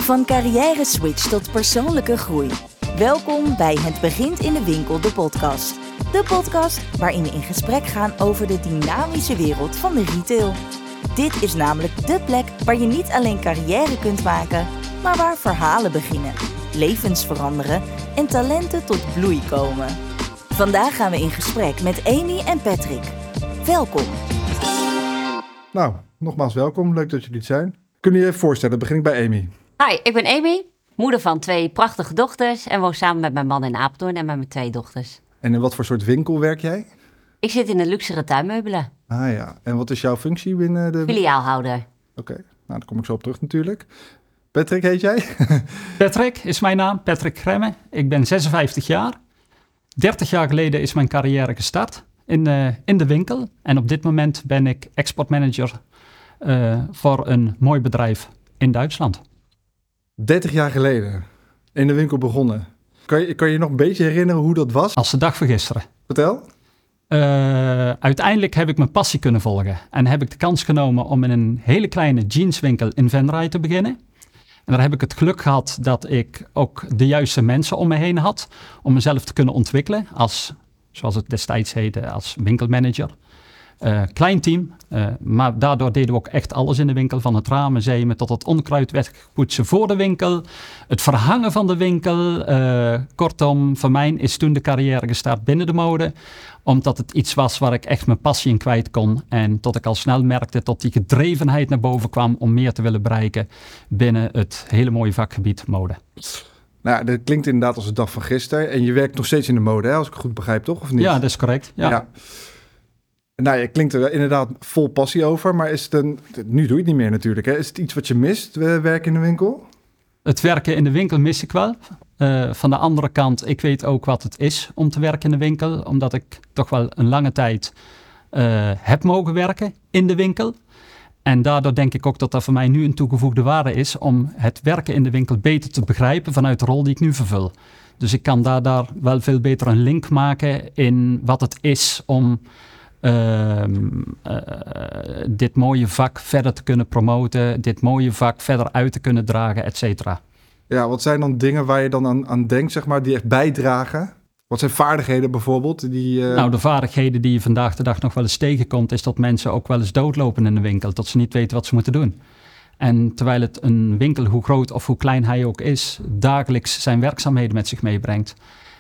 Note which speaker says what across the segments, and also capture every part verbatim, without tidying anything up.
Speaker 1: Van carrière switch tot persoonlijke groei. Welkom bij Het Begint in de Winkel, de podcast. De podcast waarin we in gesprek gaan over de dynamische wereld van de retail. Dit is namelijk de plek waar je niet alleen carrière kunt maken, maar waar verhalen beginnen, levens veranderen en talenten tot bloei komen. Vandaag gaan we in gesprek met Amy en Patrick. Welkom.
Speaker 2: Nou, nogmaals welkom. Leuk dat jullie het zijn. Kunnen je je voorstellen? Begin ik bij Amy.
Speaker 3: Hi, ik ben Amy, moeder van twee prachtige dochters en woon samen met mijn man in Apeldoorn en met mijn twee dochters.
Speaker 2: En in wat voor soort winkel werk jij?
Speaker 3: Ik zit in de luxere tuinmeubelen.
Speaker 2: Ah ja, en wat is jouw functie binnen de...
Speaker 3: Filiaalhouder.
Speaker 2: Oké, okay. Nou daar kom ik zo op terug natuurlijk. Patrick heet jij?
Speaker 4: Patrick is mijn naam, Patrick Gremme. Ik ben zesenvijftig jaar. dertig jaar geleden is mijn carrière gestart in, uh, in de winkel. En op dit moment ben ik exportmanager uh, voor een mooi bedrijf in Duitsland.
Speaker 2: dertig jaar geleden in de winkel begonnen. Kan je kan je, je nog een beetje herinneren hoe dat was?
Speaker 4: Als de dag van gisteren.
Speaker 2: Vertel.
Speaker 4: Uh, uiteindelijk heb ik mijn passie kunnen volgen. En heb ik de kans genomen om in een hele kleine jeanswinkel in Venray te beginnen. En daar heb ik het geluk gehad dat ik ook de juiste mensen om me heen had. Om mezelf te kunnen ontwikkelen als, zoals het destijds heette, als winkelmanager. Uh, klein team, uh, maar daardoor deden we ook echt alles in de winkel. Van het ramen zeemen tot het onkruid wegpoetsen voor de winkel. Het verhangen van de winkel. Uh, kortom, voor mij is toen de carrière gestart binnen de mode. Omdat het iets was waar ik echt mijn passie in kwijt kon. En tot ik al snel merkte tot die gedrevenheid naar boven kwam om meer te willen bereiken binnen het hele mooie vakgebied mode.
Speaker 2: Nou, dat klinkt inderdaad als de dag van gisteren. En je werkt nog steeds in de mode, hè, als ik het goed begrijp, toch? Of niet?
Speaker 4: Ja, dat is correct. Ja.
Speaker 2: ja. Nou, je klinkt er inderdaad vol passie over, maar is het een... Nu doe je het niet meer natuurlijk, hè? Is het iets wat je mist, werken in de winkel?
Speaker 4: Het werken in de winkel mis ik wel. Uh, van de andere kant, ik weet ook wat het is om te werken in de winkel, omdat ik toch wel een lange tijd uh, heb mogen werken in de winkel. En daardoor denk ik ook dat dat voor mij nu een toegevoegde waarde is om het werken in de winkel beter te begrijpen vanuit de rol die ik nu vervul. Dus ik kan daar, daar wel veel beter een link maken in wat het is om Uh, uh, dit mooie vak verder te kunnen promoten, dit mooie vak verder uit te kunnen dragen, et cetera.
Speaker 2: Ja, wat zijn dan dingen waar je dan aan, aan denkt, zeg maar, die echt bijdragen? Wat zijn vaardigheden bijvoorbeeld? Die, uh...
Speaker 4: Nou, de vaardigheden die je vandaag de dag nog wel eens tegenkomt, is dat mensen ook wel eens doodlopen in de winkel, dat ze niet weten wat ze moeten doen. En terwijl het een winkel, hoe groot of hoe klein hij ook is, dagelijks zijn werkzaamheden met zich meebrengt.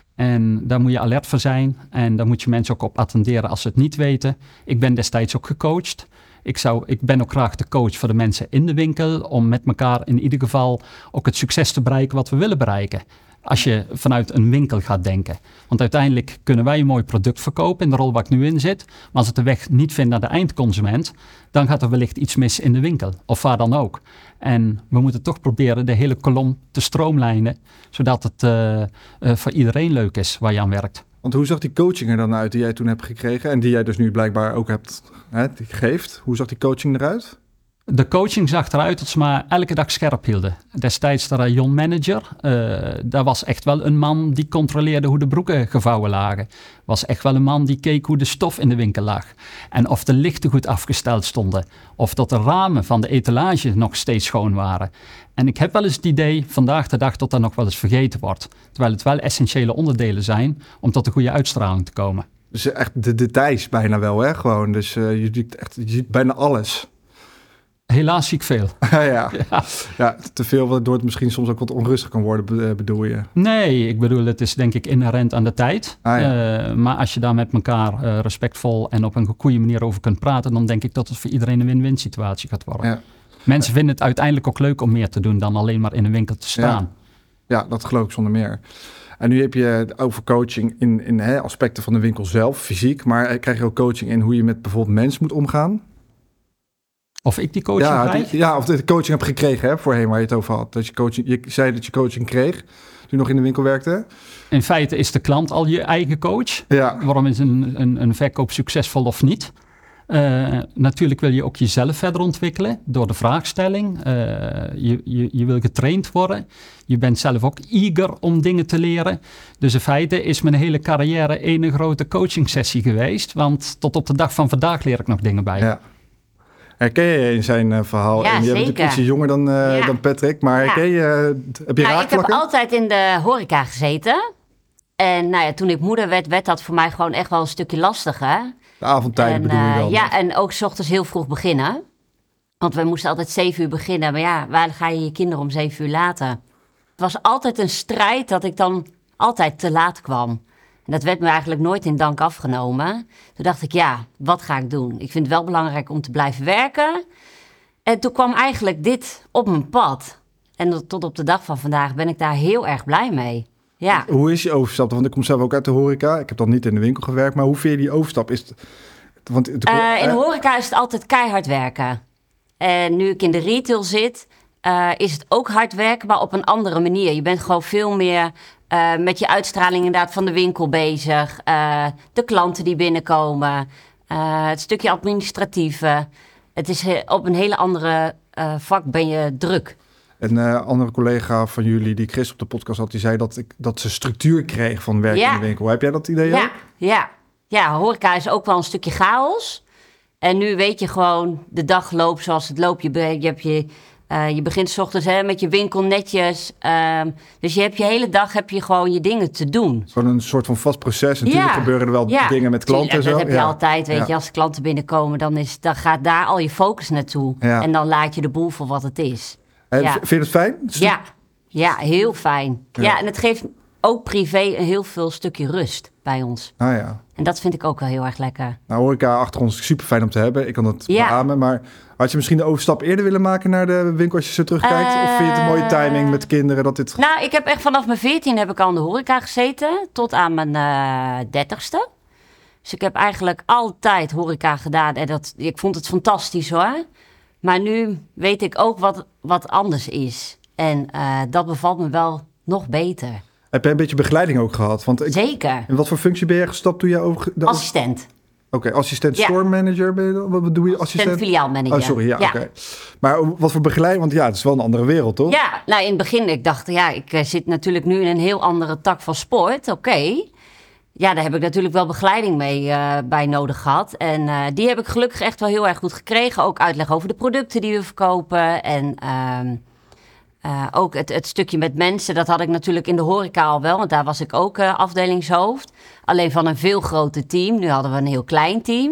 Speaker 4: En daar moet je alert voor zijn en daar moet je mensen ook op attenderen als ze het niet weten. Ik ben destijds ook gecoacht. Ik, zou, ik ben ook graag de coach voor de mensen in de winkel om met elkaar in ieder geval ook het succes te bereiken wat we willen bereiken. Als je vanuit een winkel gaat denken. Want uiteindelijk kunnen wij een mooi product verkopen in de rol waar ik nu in zit. Maar als het de weg niet vindt naar de eindconsument, dan gaat er wellicht iets mis in de winkel. Of waar dan ook. En we moeten toch proberen de hele kolom te stroomlijnen, zodat het uh, uh, voor iedereen leuk is waar je aan werkt.
Speaker 2: Want hoe zag die coaching er dan uit die jij toen hebt gekregen en die jij dus nu blijkbaar ook hebt, hè, die geeft? Hoe zag die coaching eruit?
Speaker 4: De coaching zag eruit dat ze maar elke dag scherp hielden. Destijds de rayonmanager, uh, daar was echt wel een man die controleerde hoe de broeken gevouwen lagen. Was echt wel een man die keek hoe de stof in de winkel lag. En of de lichten goed afgesteld stonden. Of dat de ramen van de etalage nog steeds schoon waren. En ik heb wel eens het idee, vandaag de dag, dat dat nog wel eens vergeten wordt. Terwijl het wel essentiële onderdelen zijn om tot een goede uitstraling te komen.
Speaker 2: Dus echt de details bijna wel, hè? Gewoon. Dus uh, je, ziet echt, je ziet bijna alles.
Speaker 4: Helaas zie ik veel.
Speaker 2: ja, ja. ja, te veel waardoor het misschien soms ook wat onrustig kan worden, bedoel je?
Speaker 4: Nee, ik bedoel, het is denk ik inherent aan de tijd.
Speaker 2: Ah, ja.
Speaker 4: uh, maar als je daar met elkaar uh, respectvol en op een goede manier over kunt praten, dan denk ik dat het voor iedereen een win-win situatie gaat worden. Ja. Mensen vinden het uiteindelijk ook leuk om meer te doen dan alleen maar in een winkel te staan.
Speaker 2: Ja, ja dat geloof ik zonder meer. En nu heb je over coaching in, in hè, aspecten van de winkel zelf, fysiek, maar krijg je ook coaching in hoe je met bijvoorbeeld mensen moet omgaan?
Speaker 4: Of ik die coaching
Speaker 2: ja,
Speaker 4: krijg?
Speaker 2: Die, ja, of de coaching heb gekregen, hè, voorheen waar je het over had. Dat je, coaching, je zei dat je coaching kreeg toen je nog in de winkel werkte.
Speaker 4: In feite is de klant al je eigen coach.
Speaker 2: Ja.
Speaker 4: Waarom is een, een, een verkoop succesvol of niet? Uh, natuurlijk wil je ook jezelf verder ontwikkelen door de vraagstelling. Uh, je, je, je wil getraind worden. Je bent zelf ook eager om dingen te leren. Dus in feite is mijn hele carrière één grote coaching sessie geweest. Want tot op de dag van vandaag leer ik nog dingen bij.
Speaker 2: Ja. Herken je in zijn uh, verhaal?
Speaker 3: Ja,
Speaker 2: en je
Speaker 3: zeker.
Speaker 2: bent natuurlijk ietsje jonger dan, uh, ja. dan Patrick, maar herken je, uh, heb je
Speaker 3: nou,
Speaker 2: raakvlakken?
Speaker 3: Ik heb altijd in de horeca gezeten. En nou ja, toen ik moeder werd, werd dat voor mij gewoon echt wel een stukje lastiger.
Speaker 2: De avondtijden
Speaker 3: en,
Speaker 2: bedoel je dan?
Speaker 3: Uh, ja, en ook 's ochtends heel vroeg beginnen. Want we moesten altijd zeven uur beginnen. Maar ja, waar ga je je kinderen om zeven uur laten? Het was altijd een strijd dat ik dan altijd te laat kwam. En dat werd me eigenlijk nooit in dank afgenomen. Toen dacht ik, ja, wat ga ik doen? Ik vind het wel belangrijk om te blijven werken. En toen kwam eigenlijk dit op mijn pad. En tot op de dag van vandaag ben ik daar heel erg blij mee. Ja.
Speaker 2: Hoe is je overstap? Want ik kom zelf ook uit de horeca. Ik heb dan niet in de winkel gewerkt. Maar hoe vind je die overstap? Is het, want het,
Speaker 3: uh, in de horeca is het altijd keihard werken. En nu ik in de retail zit, uh, is het ook hard werken, maar op een andere manier. Je bent gewoon veel meer uh, met je uitstraling inderdaad van de winkel bezig. Uh, de klanten die binnenkomen. Uh, het stukje administratieve. Het is he- op een hele andere uh, vak ben je druk.
Speaker 2: Een uh, andere collega van jullie die Chris op de podcast had, die zei dat, ik, dat ze structuur kreeg van werk
Speaker 3: ja.
Speaker 2: in de winkel. Heb jij dat idee
Speaker 3: ja.
Speaker 2: ook?
Speaker 3: Ja. ja, horeca is ook wel een stukje chaos. En nu weet je gewoon, de dag loopt zoals het loopt. Je, be- je, hebt je, uh, je begint 's ochtends hè, met je winkel netjes. Um, dus je hebt je hele dag heb je gewoon je dingen te doen.
Speaker 2: Gewoon een soort van vast proces. Natuurlijk
Speaker 3: ja.
Speaker 2: gebeuren er wel
Speaker 3: ja.
Speaker 2: dingen met klanten en zo.
Speaker 3: Dat heb je
Speaker 2: ja.
Speaker 3: altijd, weet
Speaker 2: ja.
Speaker 3: je. Als klanten binnenkomen, dan, is, dan gaat daar al je focus naartoe.
Speaker 2: Ja.
Speaker 3: En dan laat je de boel voor wat het is.
Speaker 2: En
Speaker 3: ja.
Speaker 2: Vind je het fijn?
Speaker 3: Ja, ja heel fijn. Ja. ja, en het geeft ook privé een heel veel stukje rust bij ons.
Speaker 2: Ah ja.
Speaker 3: En dat vind ik ook wel heel erg lekker.
Speaker 2: Nou, horeca achter ons is super fijn om te hebben. Ik kan dat
Speaker 3: ja.
Speaker 2: beamen. Maar had je misschien de overstap eerder willen maken naar de winkel als je zo terugkijkt? Uh, of vind je het een mooie timing met kinderen? Dat dit...
Speaker 3: Nou, ik heb echt vanaf mijn veertien heb ik al in de horeca gezeten. Tot aan mijn uh, dertigste. Dus ik heb eigenlijk altijd horeca gedaan. En dat, ik vond het fantastisch hoor. Maar nu weet ik ook wat, wat anders is. En uh, dat bevalt me wel nog beter.
Speaker 2: Heb jij een beetje begeleiding ook gehad? Want ik,
Speaker 3: Zeker.
Speaker 2: In wat voor functie ben je gestapt toen je over... De...
Speaker 3: Assistent.
Speaker 2: Oké, okay, assistent
Speaker 3: ja.
Speaker 2: store manager ben je dan? Wat bedoel je?
Speaker 3: Assistent, assistent filiaalmanager.
Speaker 2: Oh, sorry, ja,
Speaker 3: ja.
Speaker 2: oké. Okay. Maar wat voor begeleiding? Want ja, het is wel een andere wereld, toch?
Speaker 3: Ja, nou in het begin, ik dacht, ja, ik uh, zit natuurlijk nu in een heel andere tak van sport. Oké. Okay. Ja, daar heb ik natuurlijk wel begeleiding mee uh, bij nodig gehad. En uh, die heb ik gelukkig echt wel heel erg goed gekregen. Ook uitleg over de producten die we verkopen. En uh, uh, ook het, het stukje met mensen, dat had ik natuurlijk in de horeca al wel. Want daar was ik ook uh, afdelingshoofd. Alleen van een veel groter team. Nu hadden we een heel klein team.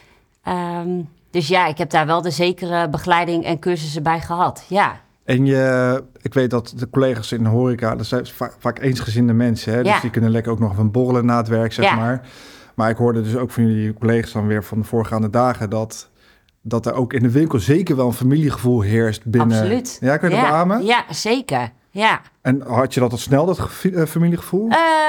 Speaker 3: Um, dus ja, ik heb daar wel de zekere begeleiding en cursussen bij gehad. Ja.
Speaker 2: En je, ik weet dat de collega's in de horeca, dat zijn vaak, vaak eensgezinde mensen. Hè? Dus
Speaker 3: ja.
Speaker 2: die kunnen lekker ook nog even borrelen na het werk, zeg ja. maar. Maar ik hoorde dus ook van jullie collega's dan weer van de voorgaande dagen... dat, dat er ook in de winkel zeker wel een familiegevoel heerst binnen...
Speaker 3: Absoluut.
Speaker 2: Ja, kun je dat
Speaker 3: ja.
Speaker 2: beamen?
Speaker 3: Ja, zeker. Ja.
Speaker 2: En had je dat al snel, dat ge- familiegevoel?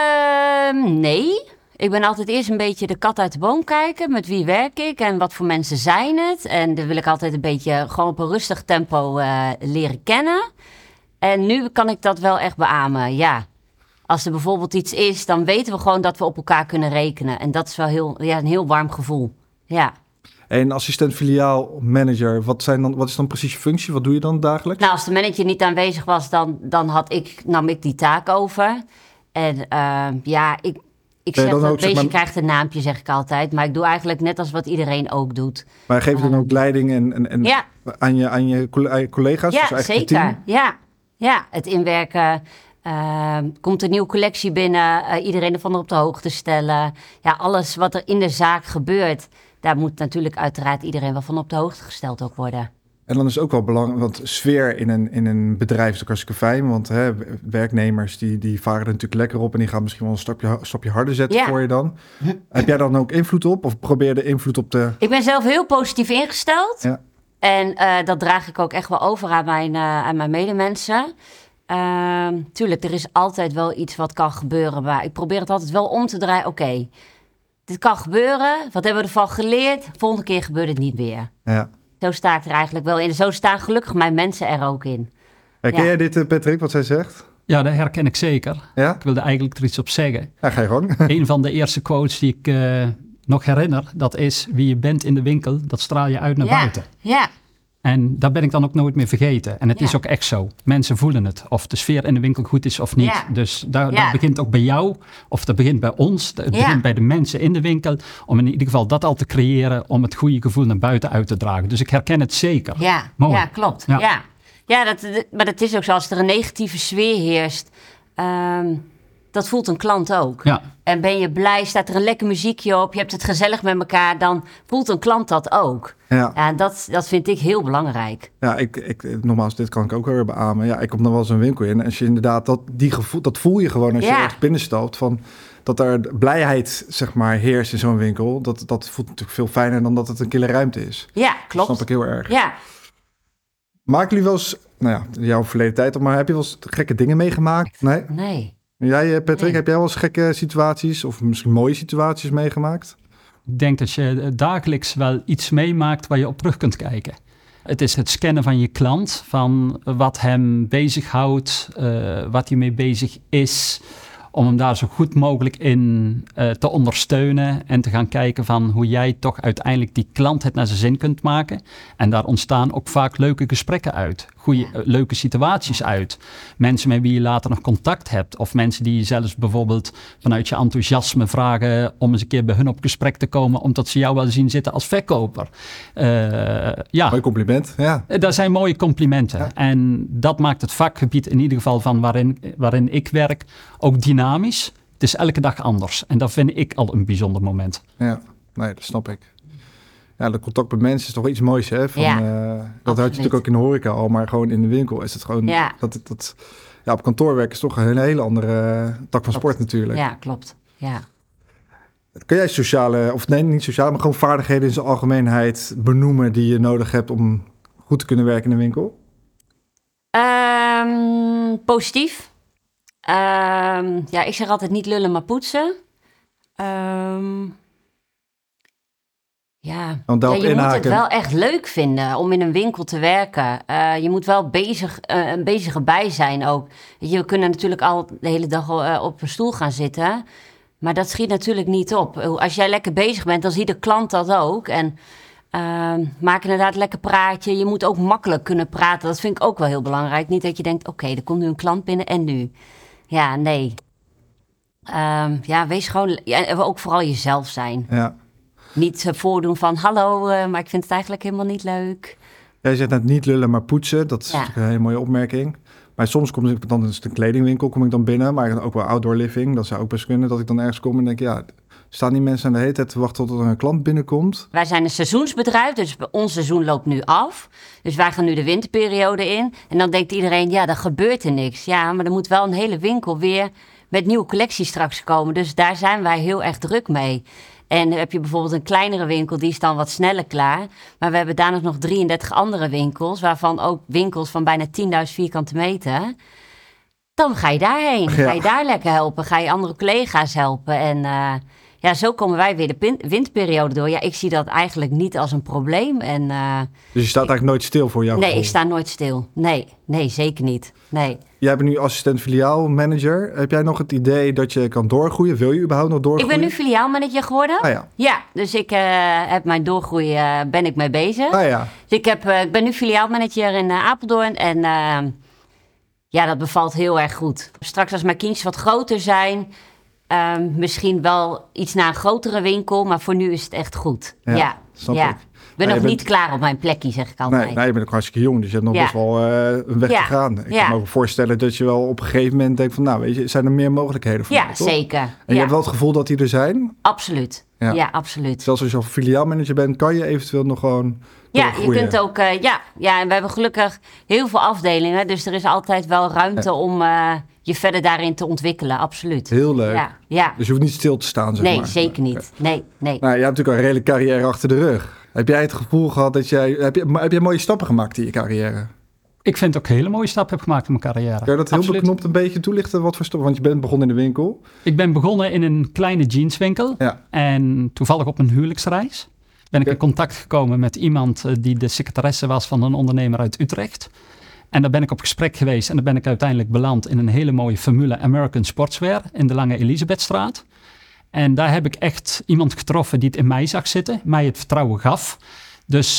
Speaker 3: Uh, nee. Ik ben altijd eerst een beetje de kat uit de boom kijken. Met wie werk ik en wat voor mensen zijn het. En dan wil ik altijd een beetje gewoon op een rustig tempo uh, leren kennen. En nu kan ik dat wel echt beamen, ja. Als er bijvoorbeeld iets is, dan weten we gewoon dat we op elkaar kunnen rekenen. En dat is wel heel, ja, een heel warm gevoel, ja.
Speaker 2: En assistent filiaal manager, wat, zijn dan, wat is dan precies je functie? Wat doe je dan dagelijks?
Speaker 3: Nou, als de manager niet aanwezig was, dan, dan had ik, nam ik die taak over. En uh, ja, ik... Ik zeg dat het beestje maar... krijgt een naampje, zeg ik altijd. Maar ik doe eigenlijk net als wat iedereen ook doet.
Speaker 2: Maar geef je dan ook leiding en, en, en
Speaker 3: ja.
Speaker 2: aan, je, aan je collega's?
Speaker 3: Ja,
Speaker 2: dus
Speaker 3: zeker. Team? Ja. ja, het inwerken. Uh, komt een nieuwe collectie binnen. Uh, iedereen ervan op de hoogte stellen. Ja, alles wat er in de zaak gebeurt. Daar moet natuurlijk uiteraard iedereen wel van op de hoogte gesteld ook worden.
Speaker 2: En dan is het ook wel belangrijk, want sfeer in een, in een bedrijf is ook hartstikke fijn. Want hè, werknemers die, die varen er natuurlijk lekker op en die gaan misschien wel een stapje, stapje harder zetten ja. voor je dan. Heb jij dan ook invloed op of probeer je de invloed op te...
Speaker 3: Ik ben zelf heel positief ingesteld.
Speaker 2: Ja.
Speaker 3: En uh, dat draag ik ook echt wel over aan mijn, uh, aan mijn medemensen. Uh, tuurlijk, er is altijd wel iets wat kan gebeuren. Maar ik probeer het altijd wel om te draaien. Oké, okay, dit kan gebeuren. Wat hebben we ervan geleerd? Volgende keer gebeurt het niet weer.
Speaker 2: Ja.
Speaker 3: Zo sta ik er eigenlijk wel in. Zo staan gelukkig mijn mensen er ook in.
Speaker 2: Herken ja. jij dit, Patrick, wat zij zegt?
Speaker 4: Ja, dat herken ik zeker.
Speaker 2: Ja?
Speaker 4: Ik wilde eigenlijk er iets op zeggen.
Speaker 2: Ja, ga je gang.
Speaker 4: Een van de eerste quotes die ik uh, nog herinner, dat is... wie je bent in de winkel, dat straal je uit naar
Speaker 3: ja.
Speaker 4: buiten.
Speaker 3: Ja.
Speaker 4: En dat ben ik dan ook nooit meer vergeten. En het ja. is ook echt zo. Mensen voelen het. Of de sfeer in de winkel goed is of niet. Ja. Dus daar, ja. dat begint ook bij jou. Of dat begint bij ons. Het ja. begint bij de mensen in de winkel. Om in ieder geval dat al te creëren. Om het goede gevoel naar buiten uit te dragen. Dus ik herken het zeker.
Speaker 3: Ja, ja klopt. Ja, ja. ja dat, maar dat is ook zo. Als er een negatieve sfeer heerst... Um, dat voelt een klant ook. Ja. En ben je blij, staat er een lekker muziekje op... je hebt het gezellig met elkaar... dan voelt een klant dat ook. Ja. Ja, dat, dat vind ik heel belangrijk.
Speaker 2: Ja, ik, ik, nogmaals, dit kan ik ook weer beamen. Ja, ik kom dan wel eens een winkel in... en als je inderdaad, dat, die gevoel, dat voel je gewoon als ja. je ergens binnenstapt... van dat er blijheid, zeg maar, heerst in zo'n winkel... Dat, dat voelt natuurlijk veel fijner dan dat het een kille ruimte is.
Speaker 3: Ja, klopt.
Speaker 2: Dat snap ik heel erg.
Speaker 3: Ja.
Speaker 2: Maken jullie wel eens... nou ja, jouw verleden tijd... maar heb je wel eens gekke dingen meegemaakt? Nee?
Speaker 3: Nee.
Speaker 2: Jij, Patrick, nee. heb jij wel eens gekke situaties... of misschien mooie situaties meegemaakt?
Speaker 4: Ik denk dat je dagelijks wel iets meemaakt waar je op terug kunt kijken. Het is het scannen van je klant, van wat hem bezighoudt, uh, wat hij mee bezig is... om hem daar zo goed mogelijk in uh, te ondersteunen... en te gaan kijken van hoe jij toch uiteindelijk die klant het naar zijn zin kunt maken. En daar ontstaan ook vaak leuke gesprekken uit. Goeie, uh, leuke situaties uit. Mensen met wie je later nog contact hebt. Of mensen die je zelfs bijvoorbeeld vanuit je enthousiasme vragen... om eens een keer bij hun op gesprek te komen... omdat ze jou wel zien zitten als verkoper. Uh, ja.
Speaker 2: Mooi compliment, ja.
Speaker 4: Dat zijn mooie complimenten. Ja. En dat maakt het vakgebied in ieder geval van waarin, waarin ik werk ook dynamisch. Het is elke dag anders. En dat vind ik al een bijzonder moment.
Speaker 2: Ja, nee, dat snap ik. Ja, dat contact met mensen is toch iets moois, hè? Van, ja, uh, dat had je natuurlijk ook in de horeca al, maar gewoon in de winkel is het gewoon... Ja. Dat, dat, ja, op kantoor werken is toch een hele andere uh, tak van klopt. Sport natuurlijk.
Speaker 3: Ja, klopt. Ja.
Speaker 2: Kun jij sociale, of nee, niet sociale, maar gewoon vaardigheden in zijn algemeenheid benoemen die je nodig hebt om goed te kunnen werken in de winkel?
Speaker 3: Um, positief. Um, ja, ik zeg altijd niet lullen, maar poetsen. Um, ja, ja je inhaken. Moet het wel echt leuk vinden om in een winkel te werken. Uh, je moet wel bezig, uh, een bezige bij zijn ook. Je, we kunnen natuurlijk al de hele dag uh, op een stoel gaan zitten. Maar dat schiet natuurlijk niet op. Als jij lekker bezig bent, dan ziet de klant dat ook. En uh, maak inderdaad lekker praatje. Je moet ook makkelijk kunnen praten. Dat vind ik ook wel heel belangrijk. Niet dat je denkt, oké, okay, er komt nu een klant binnen en nu... Ja, nee. Um, ja, wees gewoon... Ja, ook vooral jezelf zijn. Ja. Niet uh, voordoen van... Hallo, uh, maar ik vind het eigenlijk helemaal niet leuk.
Speaker 2: Jij zegt net niet lullen, maar poetsen. Dat is ja. natuurlijk een hele mooie opmerking. Maar soms kom ik dan in een kledingwinkel kom ik dan binnen. Maar ook wel outdoor living. Dat zou ook best kunnen. Dat ik dan ergens kom en denk... ja, staan die mensen aan de hele tijd te wachten tot er een klant binnenkomt?
Speaker 3: Wij zijn een seizoensbedrijf, dus ons seizoen loopt nu af. Dus wij gaan nu de winterperiode in. En dan denkt iedereen, ja, dan gebeurt er niks. Ja, maar er moet wel een hele winkel weer met nieuwe collecties straks komen. Dus daar zijn wij heel erg druk mee. En heb je bijvoorbeeld een kleinere winkel, die is dan wat sneller klaar. Maar we hebben daarna nog drieëndertig andere winkels, waarvan ook winkels van bijna tienduizend vierkante meter. Dan ga je daarheen. Ja. Ga je daar lekker helpen. Ga je andere collega's helpen. En uh, ja, zo komen wij weer de pin- winterperiode door. Ja, ik zie dat eigenlijk niet als een probleem. En, uh,
Speaker 2: dus je staat
Speaker 3: ik,
Speaker 2: eigenlijk nooit stil voor jou?
Speaker 3: Nee, gevoel. Ik sta nooit stil. Nee, nee, zeker niet. Nee.
Speaker 2: Jij bent nu assistent filiaalmanager. Heb jij nog het idee dat je kan doorgroeien? Wil je überhaupt nog doorgroeien?
Speaker 3: Ik ben nu filiaalmanager geworden.
Speaker 2: Ah, ja.
Speaker 3: ja, dus ik uh, heb mijn doorgroei, uh, ben ik mee bezig.
Speaker 2: Ah, ja.
Speaker 3: Dus ik, heb, uh, ik ben nu filiaalmanager in uh, Apeldoorn en uh, ja, dat bevalt heel erg goed. Straks als mijn kindjes wat groter zijn, uh, misschien wel iets naar een grotere winkel, maar voor nu is het echt goed. Ja, ja. snap ja. ik. Ik ben nou, nog bent... niet klaar op mijn plekje, zeg ik altijd.
Speaker 2: Nee, nee, je bent ook hartstikke jong, dus je hebt nog ja. best wel uh, een weg ja. te gaan. Ik ja. kan me ook voorstellen dat je wel op een gegeven moment denkt van, nou, weet je, zijn er meer mogelijkheden voor
Speaker 3: Ja,
Speaker 2: mij,
Speaker 3: zeker.
Speaker 2: En
Speaker 3: ja.
Speaker 2: je hebt wel het gevoel dat die er zijn?
Speaker 3: Absoluut. Ja, ja absoluut.
Speaker 2: Zelfs als je al filiaalmanager bent, kan je eventueel nog gewoon
Speaker 3: Ja, je kunt ook, uh, ja, ja, en we hebben gelukkig heel veel afdelingen, dus er is altijd wel ruimte ja. om uh, je verder daarin te ontwikkelen, absoluut.
Speaker 2: Heel leuk.
Speaker 3: Ja, ja.
Speaker 2: Dus je hoeft niet stil te staan, zeg
Speaker 3: nee,
Speaker 2: maar.
Speaker 3: Zeker niet. Nee, nee.
Speaker 2: Nou, je hebt natuurlijk al een redelijke carrière achter de rug. Heb jij het gevoel gehad dat jij... Heb je, heb je mooie stappen gemaakt in je carrière?
Speaker 4: Ik vind ook hele mooie stappen heb gemaakt in mijn carrière.
Speaker 2: Kan je dat heel Absoluut. beknopt een beetje toelichten? Wat voor stappen? Want je bent begonnen in de winkel.
Speaker 4: Ik ben begonnen in een kleine jeanswinkel. Ja. En toevallig op een huwelijksreis ben ik ja. in contact gekomen met iemand die de secretaresse was van een ondernemer uit Utrecht. En daar ben ik op gesprek geweest en dan ben ik uiteindelijk beland in een hele mooie formule American Sportswear in de Lange Elisabethstraat. En daar heb ik echt iemand getroffen die het in mij zag zitten, mij het vertrouwen gaf. Dus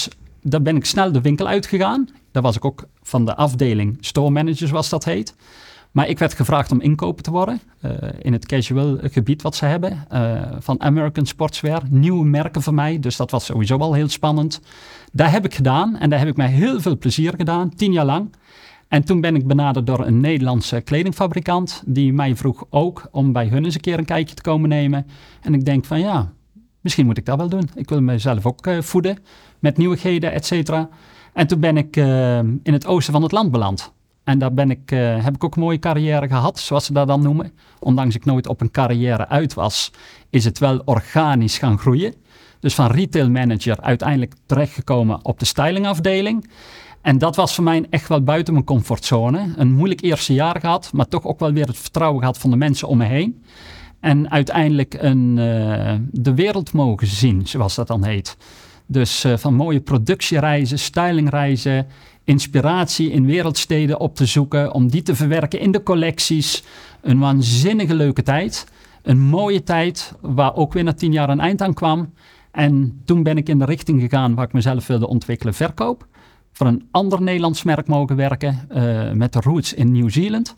Speaker 4: daar ben ik snel de winkel uitgegaan. Daar was ik ook van de afdeling store manager, zoals dat heet. Maar ik werd gevraagd om inkoper te worden uh, in het casual gebied wat ze hebben. Uh, van American Sportswear, nieuwe merken voor mij. Dus dat was sowieso al heel spannend. Daar heb ik gedaan en daar heb ik mij heel veel plezier gedaan, tien jaar lang. En toen ben ik benaderd door een Nederlandse kledingfabrikant. Die mij vroeg ook om bij hun eens een keer een kijkje te komen nemen. En ik denk van ja, misschien moet ik dat wel doen. Ik wil mezelf ook uh, voeden met nieuwigheden, et cetera. En toen ben ik uh, in het oosten van het land beland. En daar ben ik, uh, heb ik ook een mooie carrière gehad, zoals ze dat dan noemen. Ondanks ik nooit op een carrière uit was, is het wel organisch gaan groeien. Dus van retail manager uiteindelijk terechtgekomen op de stylingafdeling. En dat was voor mij echt wel buiten mijn comfortzone. Een moeilijk eerste jaar gehad, maar toch ook wel weer het vertrouwen gehad van de mensen om me heen. En uiteindelijk een, uh, de wereld mogen zien, zoals dat dan heet. Dus uh, van mooie productiereizen, stylingreizen, inspiratie in wereldsteden op te zoeken, om die te verwerken in de collecties. Een waanzinnige leuke tijd. Een mooie tijd, waar ook weer na tien jaar een eind aan kwam. En toen ben ik in de richting gegaan waar ik mezelf wilde ontwikkelen, verkoop. Voor een ander Nederlands merk mogen werken, uh, met de roots in Nieuw-Zeeland.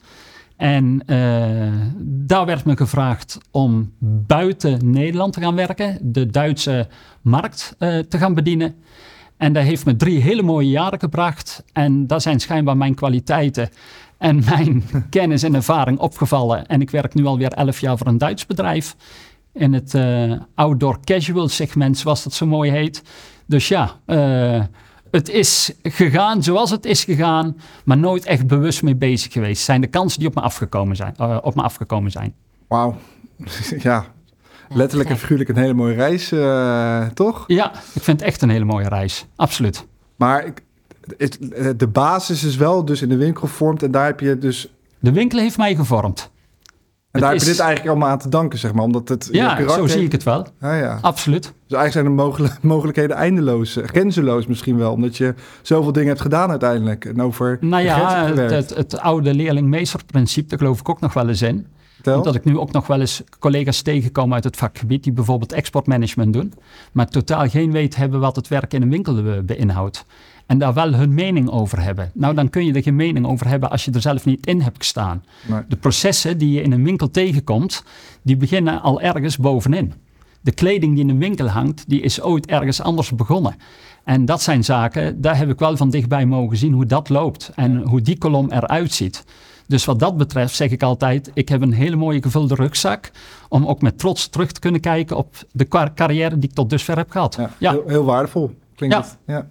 Speaker 4: En uh, daar werd me gevraagd om buiten Nederland te gaan werken, de Duitse markt uh, te gaan bedienen. En dat heeft me drie hele mooie jaren gebracht. En daar zijn schijnbaar mijn kwaliteiten en mijn kennis en ervaring opgevallen. En ik werk nu alweer elf jaar voor een Duits bedrijf in het uh, outdoor casual segment, zoals dat zo mooi heet. Dus ja, uh, het is gegaan zoals het is gegaan, maar nooit echt bewust mee bezig geweest. Zijn de kansen die op me afgekomen zijn. Uh, op me afgekomen zijn.
Speaker 2: Wauw, ja. Letterlijk en figuurlijk een hele mooie reis, uh, toch?
Speaker 4: Ja, ik vind het echt een hele mooie reis. Absoluut.
Speaker 2: Maar ik, het, de basis is wel dus in de winkel gevormd en daar heb je dus...
Speaker 4: De winkel heeft mij gevormd.
Speaker 2: En daar is... heb je dit eigenlijk allemaal aan te danken, zeg maar, omdat het...
Speaker 4: Ja, zo zie ik het wel.
Speaker 2: Ah, ja.
Speaker 4: Absoluut.
Speaker 2: Dus eigenlijk zijn de mogelijk, mogelijkheden eindeloos, grenzeloos misschien wel, omdat je zoveel dingen hebt gedaan uiteindelijk en over
Speaker 4: nou ja, het, het, het oude leerling-meesterprincipe, daar geloof ik ook nog wel eens in. Vertel. Omdat ik nu ook nog wel eens collega's tegenkom uit het vakgebied die bijvoorbeeld exportmanagement doen, maar totaal geen weet hebben wat het werk in een winkel beinhoudt. En daar wel hun mening over hebben. Nou, dan kun je er geen mening over hebben als je er zelf niet in hebt gestaan. Nee. De processen die je in een winkel tegenkomt, die beginnen al ergens bovenin. De kleding die in een winkel hangt, die is ooit ergens anders begonnen. En dat zijn zaken, daar heb ik wel van dichtbij mogen zien hoe dat loopt en hoe die kolom eruit ziet. Dus wat dat betreft zeg ik altijd, ik heb een hele mooie gevulde rugzak om ook met trots terug te kunnen kijken op de car- carrière die ik tot dusver heb gehad. Ja,
Speaker 2: ja. Heel, heel waardevol. Klinkt
Speaker 4: ja.
Speaker 2: het. Ja.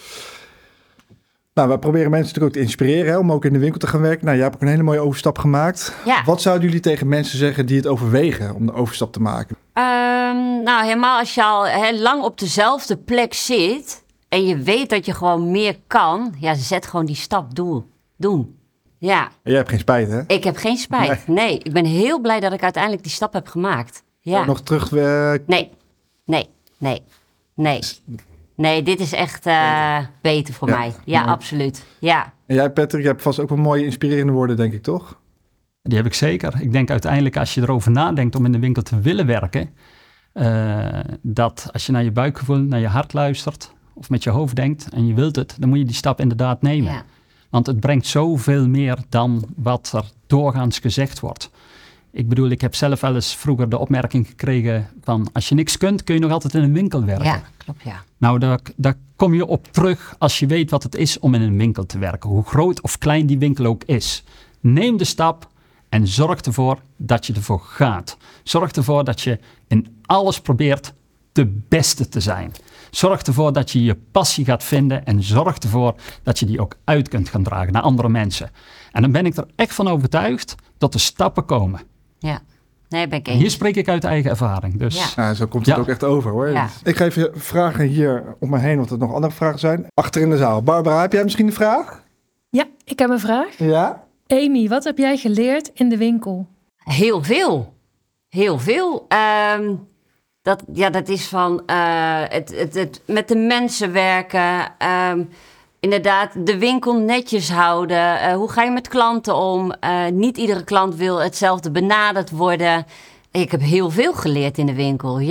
Speaker 2: Nou, we proberen mensen natuurlijk ook te inspireren, hè, om ook in de winkel te gaan werken. Nou, jij hebt ook een hele mooie overstap gemaakt.
Speaker 3: Ja.
Speaker 2: Wat zouden jullie tegen mensen zeggen die het overwegen om de overstap te maken?
Speaker 3: Um, nou, helemaal als je al he, lang op dezelfde plek zit en je weet dat je gewoon meer kan, ja, zet gewoon die stap doen. doen. Ja.
Speaker 2: En jij hebt geen spijt, hè?
Speaker 3: Ik heb geen spijt. Nee. nee, ik ben heel blij dat ik uiteindelijk die stap heb gemaakt. Ja.
Speaker 2: Nog terug? Uh...
Speaker 3: Nee, nee, nee, nee. Nee, dit is echt uh, beter voor ja. mij. Ja, ja, absoluut. Ja.
Speaker 2: En jij, Patrick, je hebt vast ook wel mooie inspirerende woorden, denk ik, toch?
Speaker 4: Die heb ik zeker. Ik denk uiteindelijk, als je erover nadenkt om in de winkel te willen werken, uh, dat als je naar je buikgevoel, naar je hart luistert, of met je hoofd denkt en je wilt het, dan moet je die stap inderdaad nemen. Ja. Want het brengt zoveel meer dan wat er doorgaans gezegd wordt. Ik bedoel, ik heb zelf wel eens vroeger de opmerking gekregen van, als je niks kunt, kun je nog altijd in een winkel werken.
Speaker 3: Ja, klopt, ja.
Speaker 4: Nou, daar, daar kom je op terug als je weet wat het is om in een winkel te werken. Hoe groot of klein die winkel ook is. Neem de stap en zorg ervoor dat je ervoor gaat. Zorg ervoor dat je in alles probeert de beste te zijn. Zorg ervoor dat je je passie gaat vinden en zorg ervoor dat je die ook uit kunt gaan dragen naar andere mensen. En dan ben ik er echt van overtuigd dat de stappen komen.
Speaker 3: Ja, nee, ben ik eens.
Speaker 4: Hier spreek ik uit eigen ervaring. Dus.
Speaker 2: Ja. Ja, zo komt het ja. ook echt over, hoor. Ja. Ik geef je vragen hier om me heen, want er nog andere vragen zijn. Achter in de zaal. Barbara, heb jij misschien een vraag?
Speaker 5: Ja, ik heb een vraag.
Speaker 2: Ja?
Speaker 5: Amy, wat heb jij geleerd in de winkel?
Speaker 3: Heel veel. Heel veel. Um, dat, ja, dat is van uh, het, het, het met de mensen werken. Um, Inderdaad, de winkel netjes houden. Uh, hoe ga je met klanten om? Uh, niet iedere klant wil hetzelfde benaderd worden. Ik heb heel veel geleerd in de winkel, ja.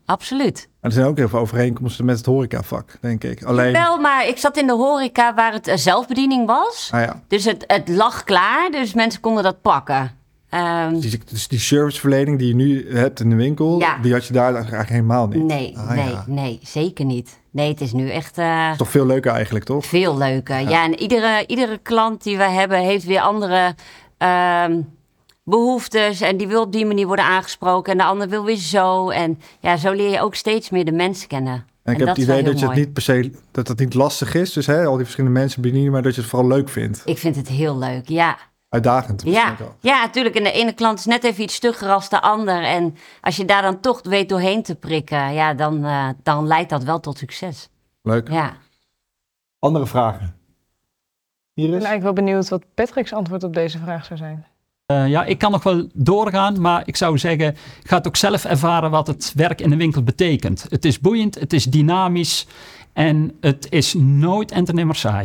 Speaker 3: absoluut.
Speaker 2: Er zijn ook heel veel overeenkomsten met het horecavak, denk ik. Alleen...
Speaker 3: Wel, maar ik zat in de horeca waar het uh, zelfbediening was.
Speaker 2: Ah, ja.
Speaker 3: Dus het, het lag klaar, dus mensen konden dat pakken. Um,
Speaker 2: dus, dus die serviceverlening die je nu hebt in de winkel, ja. die had je daar eigenlijk helemaal niet?
Speaker 3: Nee, ah, nee, ja. nee, zeker niet. Nee, het is nu echt... Uh,
Speaker 2: het is toch veel leuker eigenlijk, toch?
Speaker 3: Veel leuker, ja. ja en iedere, iedere klant die we hebben heeft weer andere uh, behoeftes. En die wil op die manier worden aangesproken. En de ander wil weer zo. En ja, zo leer je ook steeds meer de mensen kennen.
Speaker 2: En ik
Speaker 3: en
Speaker 2: heb
Speaker 3: dat
Speaker 2: het idee dat je
Speaker 3: mooi.
Speaker 2: het niet per se, dat het niet lastig is. Dus hè, al die verschillende mensen bedienen, maar dat je het vooral leuk vindt.
Speaker 3: Ik vind het heel leuk, ja.
Speaker 2: Uitdagend.
Speaker 3: Ja, ja, natuurlijk. En de ene klant is net even iets stugger als de ander. En als je daar dan toch weet doorheen te prikken, ja, dan, uh, dan leidt dat wel tot succes.
Speaker 2: Leuk.
Speaker 3: Ja.
Speaker 2: Andere vragen?
Speaker 6: Iris? Ik ben eigenlijk wel benieuwd wat Patrick's antwoord op deze vraag zou zijn.
Speaker 4: Uh, ja, ik kan nog wel doorgaan, maar ik zou zeggen, ga het ook zelf ervaren wat het werk in de winkel betekent. Het is boeiend, het is dynamisch en het is nooit en ten nimmer saai.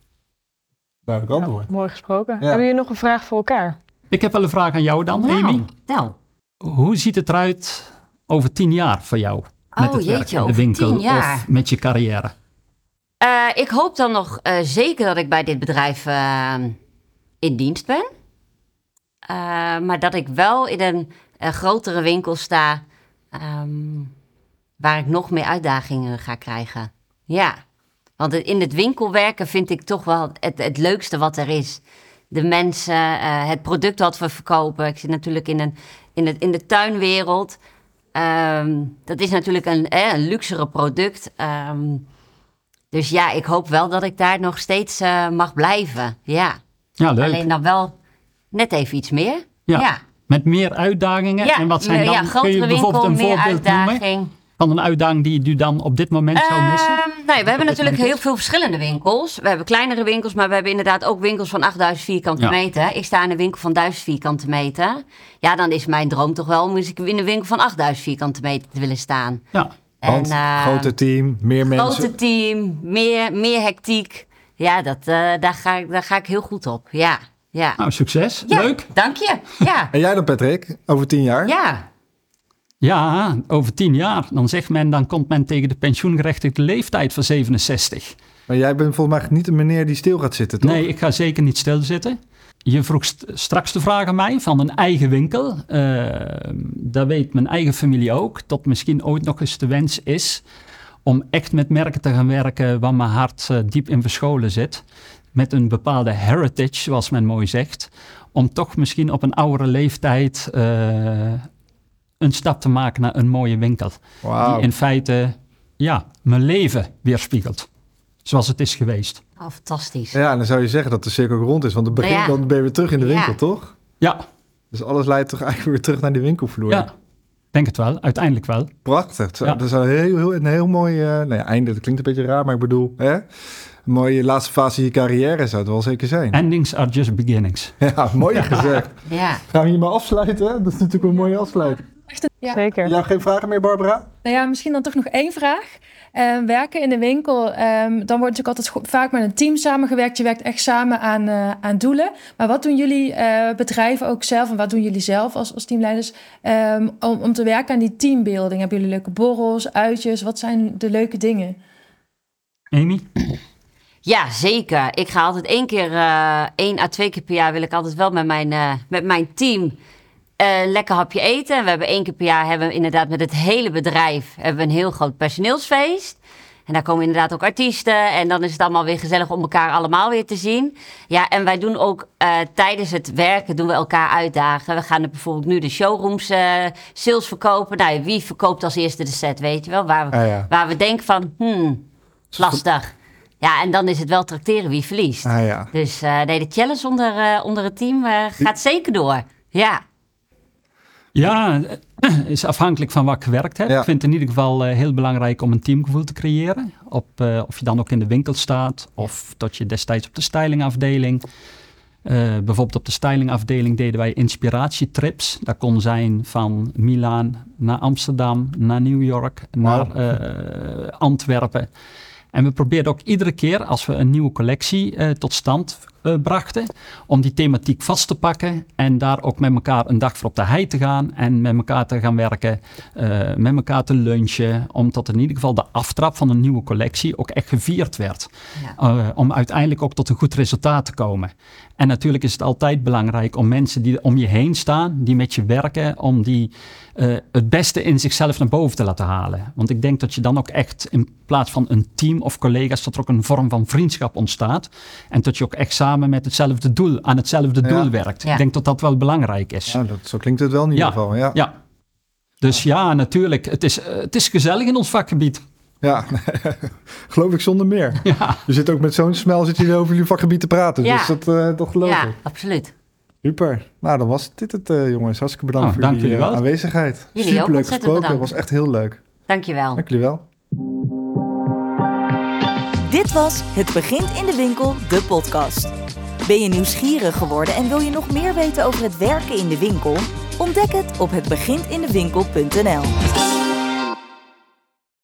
Speaker 2: Duidelijk antwoord.
Speaker 6: Ja, mooi gesproken.
Speaker 2: Ja.
Speaker 6: Hebben jullie nog een vraag voor elkaar?
Speaker 4: Ik heb wel een vraag aan jou dan,
Speaker 3: nou,
Speaker 4: Amy.
Speaker 3: Nou.
Speaker 4: Hoe ziet het eruit over tien jaar voor jou? Met
Speaker 3: oh,
Speaker 4: het werk
Speaker 3: jeetje,
Speaker 4: in de winkel
Speaker 3: tien jaar.
Speaker 4: of met je carrière?
Speaker 3: Uh, ik hoop dan nog uh, zeker dat ik bij dit bedrijf uh, in dienst ben. Uh, maar dat ik wel in een uh, grotere winkel sta um, waar ik nog meer uitdagingen ga krijgen. Ja, want in het winkelwerken vind ik toch wel het, het leukste wat er is. De mensen, uh, het product wat we verkopen. Ik zit natuurlijk in, een, in, het, in de tuinwereld. Um, dat is natuurlijk een, eh, een luxere product. Um, dus ja, ik hoop wel dat ik daar nog steeds uh, mag blijven. Ja.
Speaker 4: Ja, leuk.
Speaker 3: Alleen dan wel net even iets meer.
Speaker 4: Ja.
Speaker 3: ja.
Speaker 4: Met meer uitdagingen.
Speaker 3: Ja,
Speaker 4: en wat zijn dan,
Speaker 3: ja,
Speaker 4: kun je bijvoorbeeld
Speaker 3: winkel,
Speaker 4: een voorbeeld
Speaker 3: uitdaging.
Speaker 4: noemen van een uitdaging die je dan op dit moment zou missen?
Speaker 3: Uh, nou ja, we hebben natuurlijk heel veel verschillende winkels. We hebben kleinere winkels, maar we hebben inderdaad ook winkels van achtduizend vierkante ja. meter. Ik sta in een winkel van duizend vierkante meter. Ja, dan is mijn droom toch wel om in een winkel van achtduizend vierkante meter te willen staan.
Speaker 4: Ja.
Speaker 2: Want
Speaker 3: en, uh,
Speaker 2: groter team, meer mensen.
Speaker 3: Groter team, meer, meer hectiek. Ja, dat, uh, daar, ga ik, daar ga ik heel goed op. Ja, ja.
Speaker 4: Nou, succes.
Speaker 3: Ja,
Speaker 4: leuk.
Speaker 3: Dank je. Ja.
Speaker 2: En jij dan, Patrick, over tien jaar?
Speaker 3: Ja.
Speaker 4: Ja, over tien jaar. Dan zegt men, dan komt men tegen de pensioengerechtigde leeftijd van zevenenzestig.
Speaker 2: Maar jij bent volgens mij niet een meneer die stil gaat zitten, toch?
Speaker 4: Nee, ik ga zeker niet stilzitten. Je vroeg st- straks de vraag aan mij van een eigen winkel. Uh, dat weet mijn eigen familie ook. Dat misschien ooit nog eens de wens is om echt met merken te gaan werken waar mijn hart uh, diep in verscholen zit. Met een bepaalde heritage, zoals men mooi zegt. Om toch misschien op een oudere leeftijd uh, een stap te maken naar een mooie winkel.
Speaker 2: Wow.
Speaker 4: Die in feite ja, mijn leven weerspiegelt. Zoals het is geweest.
Speaker 3: Oh, fantastisch.
Speaker 2: Ja, dan zou je zeggen dat de cirkel rond is. Want dan, begin, ja. dan ben je weer terug in de winkel, ja. toch?
Speaker 4: Ja.
Speaker 2: Dus alles leidt toch eigenlijk weer terug naar die winkelvloer?
Speaker 4: Ja, denk het wel. Uiteindelijk wel.
Speaker 2: Prachtig.
Speaker 4: Ja.
Speaker 2: Dat is een heel, heel, een heel mooi... Uh, nou ja, einde, dat klinkt een beetje raar, maar ik bedoel... Hè? Een mooie laatste fase in je carrière zou het wel zeker zijn.
Speaker 4: Endings are just beginnings.
Speaker 2: Ja, mooi ja. gezegd.
Speaker 3: Ja.
Speaker 2: Gaan we hier maar afsluiten? Dat is natuurlijk een mooie afsluiting.
Speaker 6: Ja. Zeker.
Speaker 2: Ja, geen vragen meer, Barbara?
Speaker 5: Nou ja, misschien dan toch nog één vraag. Uh, werken in de winkel, um, dan wordt natuurlijk altijd goed, vaak met een team samengewerkt. Je werkt echt samen aan, uh, aan doelen. Maar wat doen jullie uh, bedrijven ook zelf en wat doen jullie zelf als, als teamleiders um, om, om te werken aan die teambuilding? Hebben jullie leuke borrels, uitjes? Wat zijn de leuke dingen?
Speaker 4: Amy?
Speaker 3: Ja, zeker. Ik ga altijd één keer, uh, één à twee keer per jaar wil ik altijd wel met mijn, uh, met mijn team Uh, lekker hapje eten. En we hebben één keer per jaar hebben we inderdaad met het hele bedrijf hebben we een heel groot personeelsfeest. En daar komen inderdaad ook artiesten. En dan is het allemaal weer gezellig om elkaar allemaal weer te zien. Ja, en wij doen ook uh, tijdens het werken doen we elkaar uitdagen. We gaan er bijvoorbeeld nu de showrooms uh, sales verkopen. Nou, wie verkoopt als eerste de set, weet je wel? Waar we,
Speaker 2: ah, ja.
Speaker 3: waar we denken van, hmm, lastig. Ja, en dan is het wel trakteren wie verliest.
Speaker 2: Ah, ja.
Speaker 3: Dus uh, nee, de challenge onder, uh, onder het team uh, gaat zeker door. Ja.
Speaker 4: Ja, het is afhankelijk van wat ik gewerkt heb. Ja. Ik vind het in ieder geval uh, heel belangrijk om een teamgevoel te creëren. Op, uh, of je dan ook in de winkel staat of dat je destijds op de stylingafdeling. Uh, bijvoorbeeld op de stylingafdeling deden wij inspiratietrips. Dat kon zijn van Milaan naar Amsterdam, naar New York, wow. naar uh, Antwerpen. En we probeerden ook iedere keer als we een nieuwe collectie uh, tot stand uh, brachten. Om die thematiek vast te pakken en daar ook met elkaar een dag voor op de hei te gaan. En met elkaar te gaan werken, uh, met elkaar te lunchen. Omdat in ieder geval de aftrap van een nieuwe collectie ook echt gevierd werd. Ja. Uh, om uiteindelijk ook tot een goed resultaat te komen. En natuurlijk is het altijd belangrijk om mensen die om je heen staan, die met je werken, om die uh, het beste in zichzelf naar boven te laten halen. Want ik denk dat je dan ook echt in plaats van een team of collega's, dat er ook een vorm van vriendschap ontstaat. En dat je ook echt samen met hetzelfde doel, aan hetzelfde doel ja. werkt. Ja. Ik denk dat dat wel belangrijk is.
Speaker 2: Ja, dat, zo klinkt het wel in ieder
Speaker 4: ja.
Speaker 2: geval. Ja.
Speaker 4: ja. Dus ja, natuurlijk. Het is, uh, het is gezellig in ons vakgebied.
Speaker 2: Ja, geloof ik zonder meer. Ja. Je zit ook met zo'n smel zit je over jullie vakgebied te praten. Ja. Dus dat, uh, dat geloof
Speaker 3: ja,
Speaker 2: ik.
Speaker 3: Ja, absoluut.
Speaker 2: Super. Nou, dan was dit het, uh, jongens. Hartstikke bedankt oh, voor jullie uh, aanwezigheid.
Speaker 3: Jullie
Speaker 2: Super leuk
Speaker 3: gesproken.
Speaker 2: Dat was echt heel leuk.
Speaker 3: Dank je wel.
Speaker 2: Dank jullie wel.
Speaker 1: Dit was Het Begint in de Winkel, de podcast. Ben je nieuwsgierig geworden en wil je nog meer weten over het werken in de winkel? Ontdek het op het begint in de winkel punt n l.